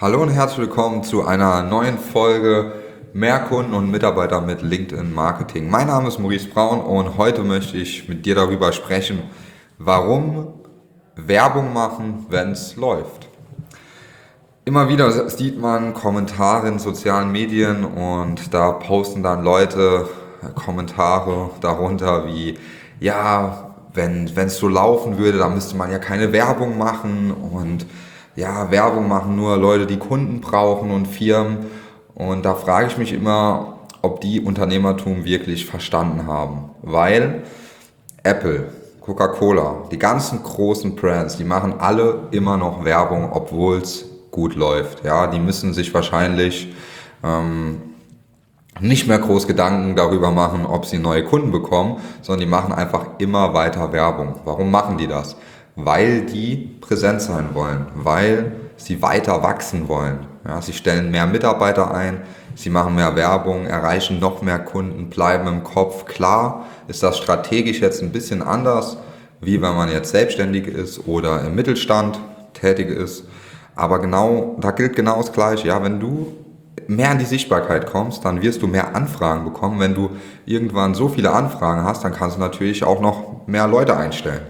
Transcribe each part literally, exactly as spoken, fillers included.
Hallo und herzlich willkommen zu einer neuen Folge Mehr Kunden und Mitarbeiter mit LinkedIn Marketing. Mein Name ist Maurice Braun und heute möchte ich mit dir darüber sprechen, warum Werbung machen, wenn es läuft. Immer wieder sieht man Kommentare in sozialen Medien und da posten dann Leute Kommentare darunter wie, ja, wenn es so laufen würde, dann müsste man ja keine Werbung machen und ja, Werbung machen nur Leute, die Kunden brauchen und Firmen. Und da frage ich mich immer, ob die Unternehmertum wirklich verstanden haben. Weil Apple, Coca-Cola, die ganzen großen Brands, die machen alle immer noch Werbung, obwohl es gut läuft. Ja, die müssen sich wahrscheinlich ähm, nicht mehr groß Gedanken darüber machen, ob sie neue Kunden bekommen, sondern die machen einfach immer weiter Werbung. Warum machen die das? Weil die präsent sein wollen, weil sie weiter wachsen wollen. Ja, sie stellen mehr Mitarbeiter ein, sie machen mehr Werbung, erreichen noch mehr Kunden, bleiben im Kopf. Klar ist das strategisch jetzt ein bisschen anders, wie wenn man jetzt selbstständig ist oder im Mittelstand tätig ist. Aber genau, da gilt genau das Gleiche. Ja, wenn du mehr in die Sichtbarkeit kommst, dann wirst du mehr Anfragen bekommen. Wenn du irgendwann so viele Anfragen hast, dann kannst du natürlich auch noch mehr Leute einstellen.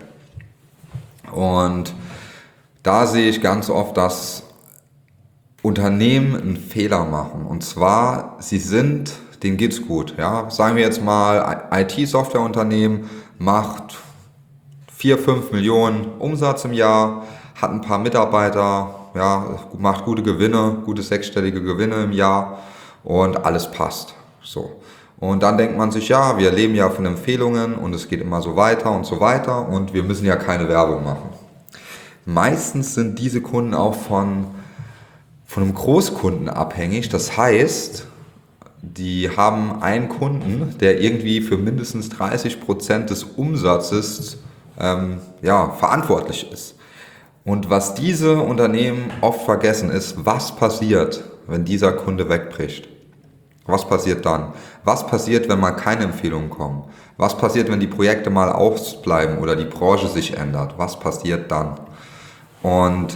Und da sehe ich ganz oft, dass Unternehmen einen Fehler machen. Und zwar, sie sind, denen geht's gut. Ja? Sagen wir jetzt mal, I T-Softwareunternehmen macht vier, fünf Millionen Umsatz im Jahr, hat ein paar Mitarbeiter, ja, macht gute Gewinne, gute sechsstellige Gewinne im Jahr und alles passt. So. Und dann denkt man sich, ja, wir leben ja von Empfehlungen und es geht immer so weiter und so weiter und wir müssen ja keine Werbung machen. Meistens sind diese Kunden auch von, von einem Großkunden abhängig. Das heißt, die haben einen Kunden, der irgendwie für mindestens dreißig Prozent des Umsatzes ähm, ja, verantwortlich ist. Und was diese Unternehmen oft vergessen ist, was passiert, wenn dieser Kunde wegbricht? Was passiert dann? Was passiert, wenn mal keine Empfehlungen kommen? Was passiert, wenn die Projekte mal ausbleiben oder die Branche sich ändert? Was passiert dann? Und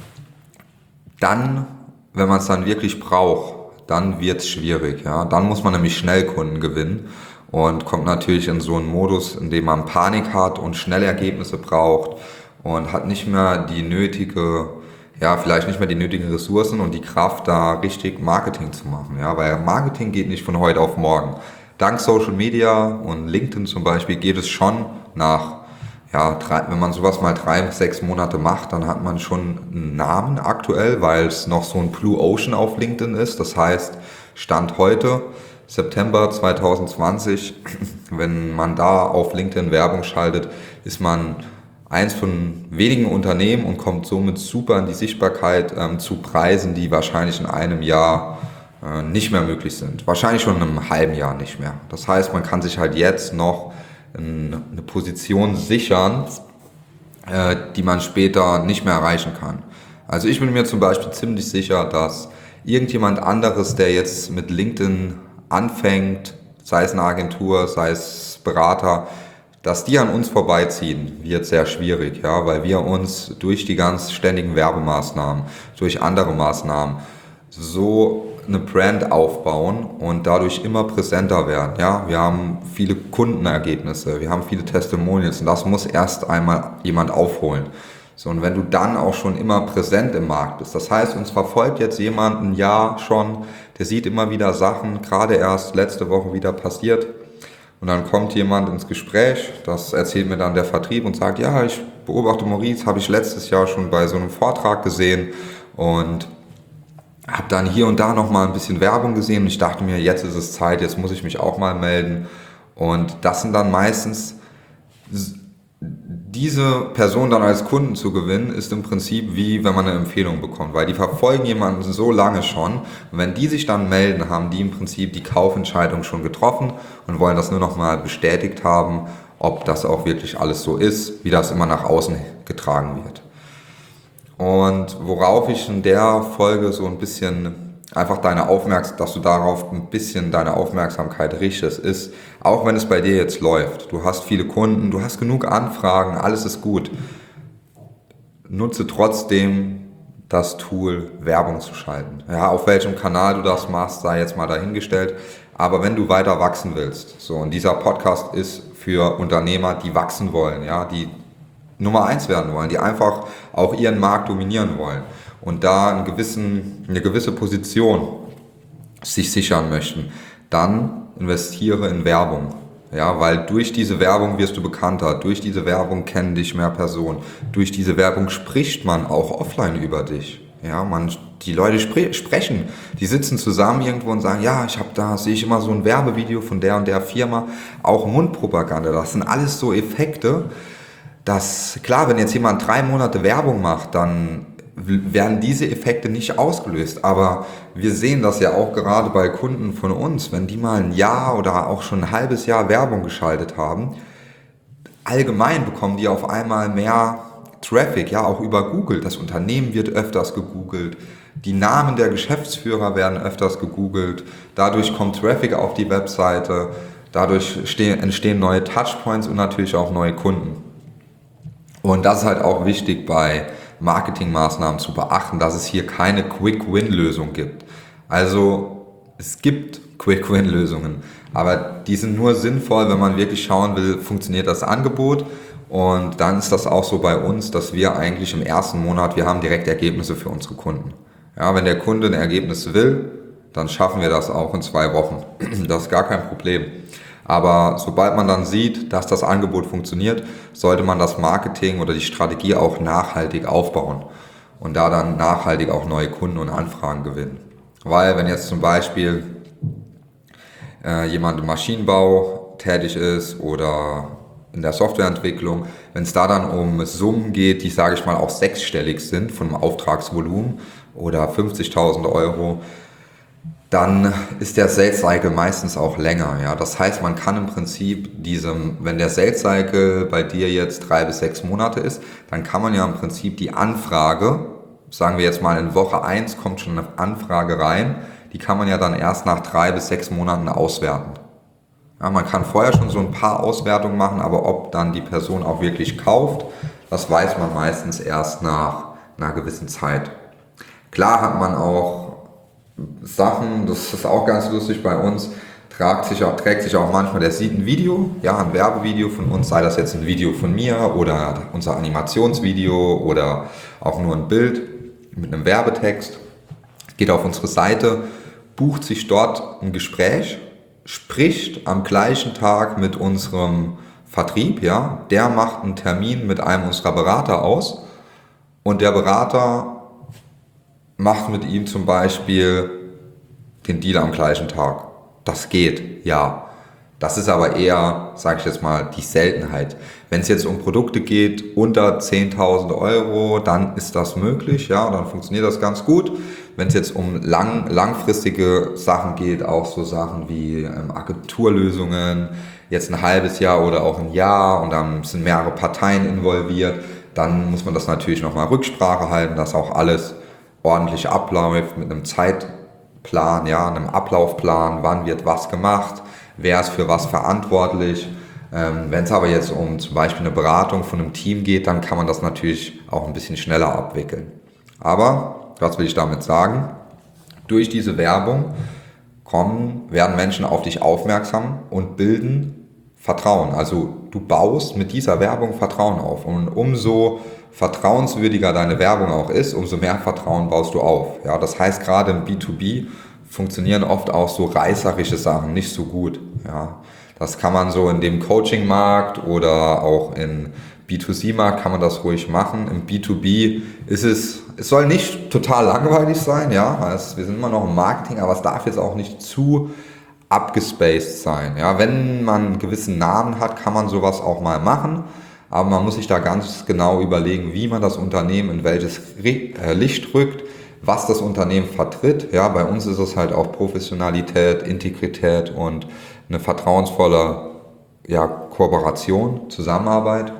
dann, wenn man es dann wirklich braucht, dann wird es schwierig. Ja? Dann muss man nämlich schnell Kunden gewinnen und kommt natürlich in so einen Modus, in dem man Panik hat und schnell Ergebnisse braucht und hat nicht mehr die nötige ja, vielleicht nicht mehr die nötigen Ressourcen und die Kraft, da richtig Marketing zu machen. Ja, weil Marketing geht nicht von heute auf morgen. Dank Social Media und LinkedIn zum Beispiel geht es schon nach, ja, drei, wenn man sowas mal drei bis sechs Monate macht, dann hat man schon einen Namen aktuell, weil es noch so ein Blue Ocean auf LinkedIn ist. Das heißt, Stand heute, September zwanzig zwanzig, wenn man da auf LinkedIn Werbung schaltet, ist man eins von wenigen Unternehmen und kommt somit super in die Sichtbarkeit ähm, zu Preisen, die wahrscheinlich in einem Jahr äh, nicht mehr möglich sind. Wahrscheinlich schon in einem halben Jahr nicht mehr. Das heißt, man kann sich halt jetzt noch in, eine Position sichern, äh, die man später nicht mehr erreichen kann. Also ich bin mir zum Beispiel ziemlich sicher, dass irgendjemand anderes, der jetzt mit LinkedIn anfängt, sei es eine Agentur, sei es Berater, dass die an uns vorbeiziehen, wird sehr schwierig, ja, weil wir uns durch die ganz ständigen Werbemaßnahmen, durch andere Maßnahmen so eine Brand aufbauen und dadurch immer präsenter werden, ja. Wir haben viele Kundenergebnisse, wir haben viele Testimonials und das muss erst einmal jemand aufholen. So, und wenn du dann auch schon immer präsent im Markt bist, das heißt, uns verfolgt jetzt jemand ein Jahr schon, der sieht immer wieder Sachen, gerade erst letzte Woche wieder passiert. Und dann kommt jemand ins Gespräch, das erzählt mir dann der Vertrieb und sagt, ja, ich beobachte Maurice, habe ich letztes Jahr schon bei so einem Vortrag gesehen und habe dann hier und da nochmal ein bisschen Werbung gesehen und ich dachte mir, jetzt ist es Zeit, jetzt muss ich mich auch mal melden. Und das sind dann meistens, diese Person dann als Kunden zu gewinnen, ist im Prinzip wie wenn man eine Empfehlung bekommt, weil die verfolgen jemanden so lange schon und wenn die sich dann melden, haben die im Prinzip die Kaufentscheidung schon getroffen und wollen das nur noch mal bestätigt haben, ob das auch wirklich alles so ist, wie das immer nach außen getragen wird. Und worauf ich in der Folge so ein bisschen einfach deine Aufmerksamkeit, dass du darauf ein bisschen deine Aufmerksamkeit richtest, ist, auch wenn es bei dir jetzt läuft, du hast viele Kunden, du hast genug Anfragen, alles ist gut, nutze trotzdem das Tool, Werbung zu schalten. Ja, auf welchem Kanal du das machst, sei jetzt mal dahingestellt. Aber wenn du weiter wachsen willst, so, und dieser Podcast ist für Unternehmer, die wachsen wollen, ja, die Nummer eins werden wollen, die einfach auch ihren Markt dominieren wollen und da einen gewissen, eine gewisse Position sich sichern möchten, dann investiere in Werbung. Ja, weil durch diese Werbung wirst du bekannter, durch diese Werbung kennen dich mehr Personen, durch diese Werbung spricht man auch offline über dich. Ja, man, die Leute spre- sprechen, die sitzen zusammen irgendwo und sagen, ja, ich habe da, sehe ich immer so ein Werbevideo von der und der Firma, auch Mundpropaganda, das sind alles so Effekte, dass, klar, wenn jetzt jemand drei Monate Werbung macht, dann werden diese Effekte nicht ausgelöst. Aber wir sehen das ja auch gerade bei Kunden von uns, wenn die mal ein Jahr oder auch schon ein halbes Jahr Werbung geschaltet haben, allgemein bekommen die auf einmal mehr Traffic, ja, auch über Google. Das Unternehmen wird öfters gegoogelt, die Namen der Geschäftsführer werden öfters gegoogelt, dadurch kommt Traffic auf die Webseite, dadurch entstehen neue Touchpoints und natürlich auch neue Kunden. Und das ist halt auch wichtig bei Marketingmaßnahmen zu beachten, dass es hier keine Quick-Win-Lösung gibt. Also es gibt Quick-Win-Lösungen, aber die sind nur sinnvoll, wenn man wirklich schauen will, funktioniert das Angebot. Und dann ist das auch so bei uns, dass wir eigentlich im ersten Monat, wir haben direkt Ergebnisse für unsere Kunden. Ja, wenn der Kunde ein Ergebnis will, dann schaffen wir das auch in zwei Wochen. Das ist gar kein Problem. Aber sobald man dann sieht, dass das Angebot funktioniert, sollte man das Marketing oder die Strategie auch nachhaltig aufbauen und da dann nachhaltig auch neue Kunden und Anfragen gewinnen. Weil wenn jetzt zum Beispiel äh, jemand im Maschinenbau tätig ist oder in der Softwareentwicklung, wenn es da dann um Summen geht, die, sage ich mal, auch sechsstellig sind von einem Auftragsvolumen oder fünfzigtausend Euro, dann ist der Sales Cycle meistens auch länger. Ja, das heißt, man kann im Prinzip diesem, wenn der Sales Cycle bei dir jetzt drei bis sechs Monate ist, dann kann man ja im Prinzip die Anfrage, sagen wir jetzt mal in Woche eins kommt schon eine Anfrage rein, die kann man ja dann erst nach drei bis sechs Monaten auswerten. Ja, man kann vorher schon so ein paar Auswertungen machen, aber ob dann die Person auch wirklich kauft, das weiß man meistens erst nach einer gewissen Zeit. Klar hat man auch Sachen, das ist auch ganz lustig bei uns, trägt sich auch, trägt sich auch manchmal, der sieht ein Video, ja, ein Werbevideo von uns, sei das jetzt ein Video von mir oder unser Animationsvideo oder auch nur ein Bild mit einem Werbetext, geht auf unsere Seite, bucht sich dort ein Gespräch, spricht am gleichen Tag mit unserem Vertrieb, ja, der macht einen Termin mit einem unserer Berater aus und der Berater macht mit ihm zum Beispiel den Deal am gleichen Tag. Das geht, ja. Das ist aber eher, sage ich jetzt mal, die Seltenheit. Wenn es jetzt um Produkte geht unter zehntausend Euro, dann ist das möglich, ja, dann funktioniert das ganz gut. Wenn es jetzt um lang, langfristige Sachen geht, auch so Sachen wie ähm, Agenturlösungen, jetzt ein halbes Jahr oder auch ein Jahr und dann sind mehrere Parteien involviert, dann muss man das natürlich nochmal Rücksprache halten, dass auch alles ordentlich abläuft mit einem Zeitplan, ja, einem Ablaufplan, wann wird was gemacht, wer ist für was verantwortlich. Ähm, wenn es aber jetzt um zum Beispiel eine Beratung von einem Team geht, dann kann man das natürlich auch ein bisschen schneller abwickeln. Aber, was will ich damit sagen? Durch diese Werbung kommen, werden Menschen auf dich aufmerksam und bilden Vertrauen. Also du baust mit dieser Werbung Vertrauen auf und umso vertrauenswürdiger deine Werbung auch ist, umso mehr Vertrauen baust du auf. Ja, das heißt, gerade im B zwei B funktionieren oft auch so reißerische Sachen nicht so gut. Ja, das kann man so in dem Coaching-Markt oder auch in B zwei C-Markt kann man das ruhig machen. Im B zwei B ist es, es soll nicht total langweilig sein, ja, also wir sind immer noch im Marketing, aber es darf jetzt auch nicht zu abgespaced sein. Ja, wenn man einen gewissen Namen hat, kann man sowas auch mal machen. Aber man muss sich da ganz genau überlegen, wie man das Unternehmen in welches Licht rückt, was das Unternehmen vertritt. Ja, bei uns ist es halt auch Professionalität, Integrität und eine vertrauensvolle, ja, Kooperation, Zusammenarbeit.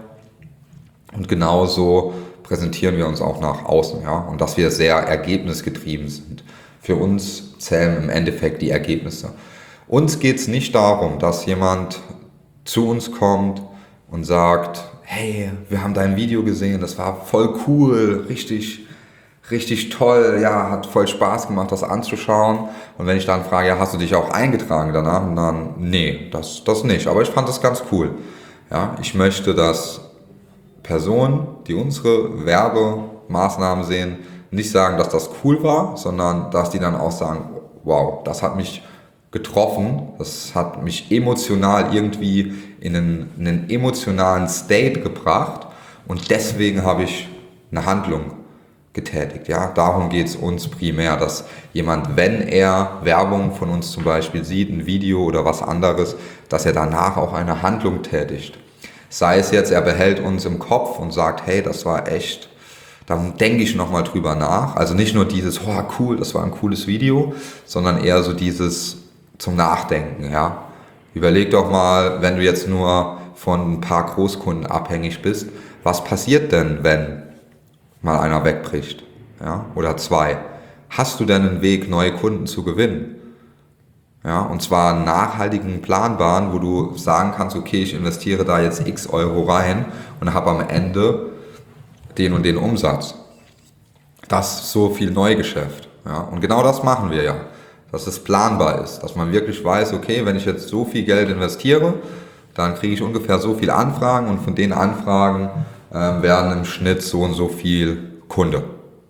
Und genauso präsentieren wir uns auch nach außen, ja, und dass wir sehr ergebnisgetrieben sind. Für uns zählen im Endeffekt die Ergebnisse. Uns geht es nicht darum, dass jemand zu uns kommt und sagt, hey, wir haben dein Video gesehen, das war voll cool, richtig, richtig toll, ja, hat voll Spaß gemacht, das anzuschauen. Und wenn ich dann frage, ja, hast du dich auch eingetragen danach? Und dann, nee, das, das nicht. Aber ich fand das ganz cool. Ja, ich möchte, dass Personen, die unsere Werbemaßnahmen sehen, nicht sagen, dass das cool war, sondern dass die dann auch sagen, wow, das hat mich getroffen, das hat mich emotional irgendwie in einen, in einen emotionalen State gebracht und deswegen habe ich eine Handlung getätigt. Ja, darum geht es uns primär, dass jemand, wenn er Werbung von uns zum Beispiel sieht, ein Video oder was anderes, dass er danach auch eine Handlung tätigt. Sei es jetzt, er behält uns im Kopf und sagt, hey, das war echt, dann denke ich nochmal drüber nach. Also nicht nur dieses, oh cool, das war ein cooles Video, sondern eher so dieses zum Nachdenken. Ja, überleg doch mal, wenn du jetzt nur von ein paar Großkunden abhängig bist, was passiert denn, wenn mal einer wegbricht, ja, oder zwei? Hast du denn einen Weg, neue Kunden zu gewinnen? Ja, und zwar einen nachhaltigen, planbaren, wo du sagen kannst, okay, ich investiere da jetzt x Euro rein und habe am Ende den und den Umsatz. Das ist so viel Neugeschäft. Ja, und genau das machen wir ja, dass es planbar ist, dass man wirklich weiß, okay, wenn ich jetzt so viel Geld investiere, dann kriege ich ungefähr so viele Anfragen und von den Anfragen äh, werden im Schnitt so und so viel Kunde.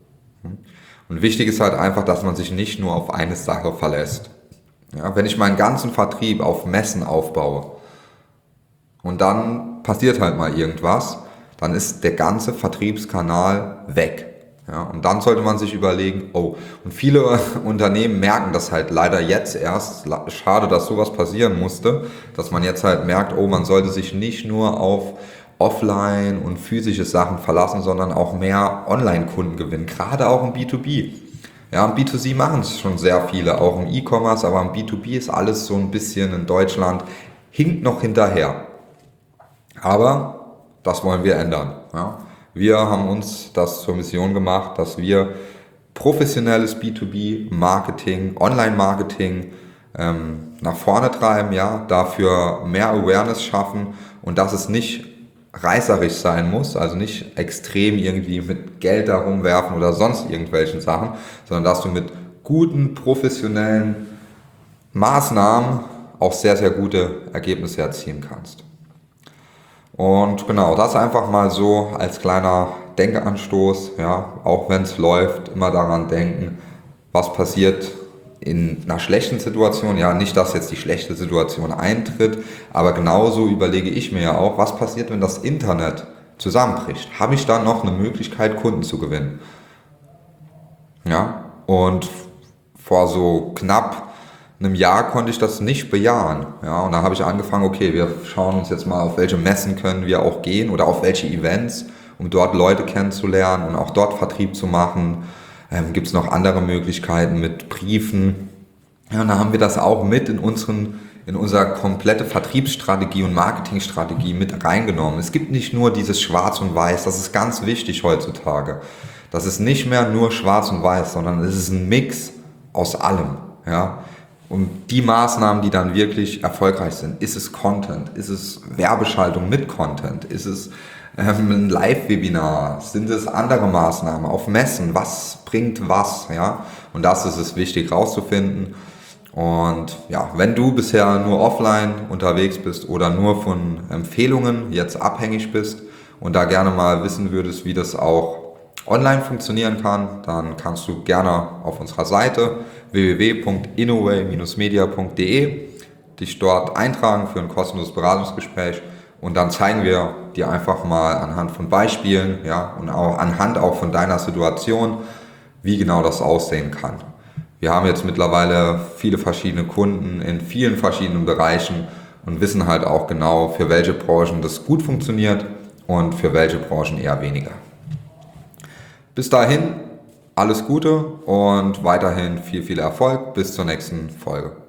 Und wichtig ist halt einfach, dass man sich nicht nur auf eine Sache verlässt. Ja, wenn ich meinen ganzen Vertrieb auf Messen aufbaue und dann passiert halt mal irgendwas, dann ist der ganze Vertriebskanal weg. Ja, und dann sollte man sich überlegen, oh, und viele Unternehmen merken das halt leider jetzt erst, schade, dass sowas passieren musste, dass man jetzt halt merkt, oh, man sollte sich nicht nur auf Offline und physische Sachen verlassen, sondern auch mehr Online-Kunden gewinnen, gerade auch im B zwei B. Ja, im B zwei C machen es schon sehr viele, auch im E-Commerce, aber im B zwei B ist alles so ein bisschen in Deutschland, hinkt noch hinterher. Aber das wollen wir ändern. Ja. Wir haben uns das zur Mission gemacht, dass wir professionelles B zwei B-Marketing, Online-Marketing ähm, nach vorne treiben, ja, dafür mehr Awareness schaffen und dass es nicht reißerisch sein muss, also nicht extrem irgendwie mit Geld da rumwerfen oder sonst irgendwelchen Sachen, sondern dass du mit guten, professionellen Maßnahmen auch sehr, sehr gute Ergebnisse erzielen kannst. Und genau, das einfach mal so als kleiner Denkanstoß, ja, auch wenn es läuft, immer daran denken, was passiert in einer schlechten Situation, ja, nicht, dass jetzt die schlechte Situation eintritt, aber genauso überlege ich mir ja auch, was passiert, wenn das Internet zusammenbricht? Habe ich da noch eine Möglichkeit, Kunden zu gewinnen? Ja, und vor so knapp einem Jahr konnte ich das nicht bejahen, ja, und da habe ich angefangen, okay, wir schauen uns jetzt mal, auf welche Messen können wir auch gehen oder auf welche Events, um dort Leute kennenzulernen und auch dort Vertrieb zu machen. Ähm, gibt es noch andere Möglichkeiten mit Briefen. Ja, und da haben wir das auch mit in unseren, in unsere komplette Vertriebsstrategie und Marketingstrategie mit reingenommen. Es gibt nicht nur dieses Schwarz und Weiß, das ist ganz wichtig heutzutage. Das ist nicht mehr nur Schwarz und Weiß, sondern es ist ein Mix aus allem. Ja. Und die Maßnahmen, die dann wirklich erfolgreich sind, ist es Content, ist es Werbeschaltung mit Content, ist es ein Live-Webinar, sind es andere Maßnahmen auf Messen, was bringt was, ja, und das ist es wichtig rauszufinden. Und ja, wenn du bisher nur offline unterwegs bist oder nur von Empfehlungen jetzt abhängig bist und da gerne mal wissen würdest, wie das auch online funktionieren kann, dann kannst du gerne auf unserer Seite w w w punkt innoway Bindestrich media punkt de dich dort eintragen für ein kostenloses Beratungsgespräch. Und dann zeigen wir dir einfach mal anhand von Beispielen, ja, und auch anhand auch von deiner Situation, wie genau das aussehen kann. Wir haben jetzt mittlerweile viele verschiedene Kunden in vielen verschiedenen Bereichen und wissen halt auch genau, für welche Branchen das gut funktioniert und für welche Branchen eher weniger. Bis dahin, alles Gute und weiterhin viel, viel Erfolg. Bis zur nächsten Folge.